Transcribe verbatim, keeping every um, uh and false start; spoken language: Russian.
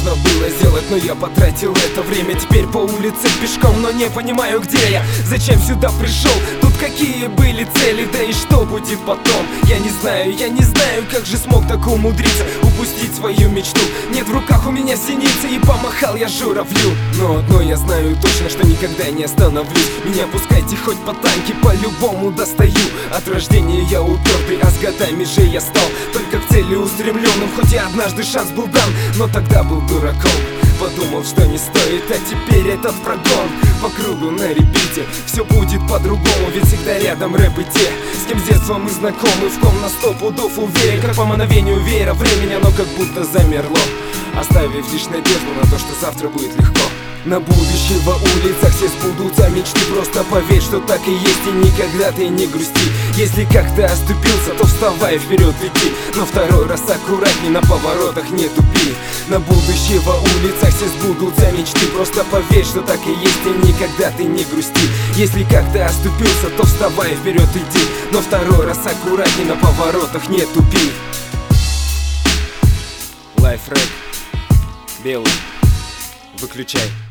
нужно было сделать, но я потратил это время. Теперь по улице пешком, но не понимаю, где я. Зачем сюда пришел? Тут какие были цели? Да и что будет потом? Я не знаю, я не знаю, как же смог так умудриться упустить свою мечту. Нет, в руках у меня синица, и помахал я журавлю. Но одно я знаю точно, что никогда не остановлюсь. Меня пускайте хоть по танке, по-любому достаю. От рождения я упертый, а с годами же я стал только к цели устремленным. Хоть и однажды шанс был дан, но тогда был дураком. Подумал, что не стоит, а теперь этот прогон по кругу на репите. Все будет по-другому, ведь всегда рядом рэп и те, с кем с детства мы знакомы, в ком на сто пудов уверен. Как по мановению веера времени оно как будто замерло, оставив лишь надежду на то, что завтра будет легко. На будущего улицах все сбудутся мечты. Просто поверь, что так и есть, и никогда ты не грусти. Если как-то оступился, то вставай, вперед иди. Но второй раз аккуратней, на поворотах не тупи. На будущего улицах все сбудутся мечты. Просто поверь, что так и есть, и никогда ты не грусти. Если как-то оступился, то вставай, вперед иди. Но второй раз аккуратней, на поворотах не тупи. Лайф рэп, белый, выключай.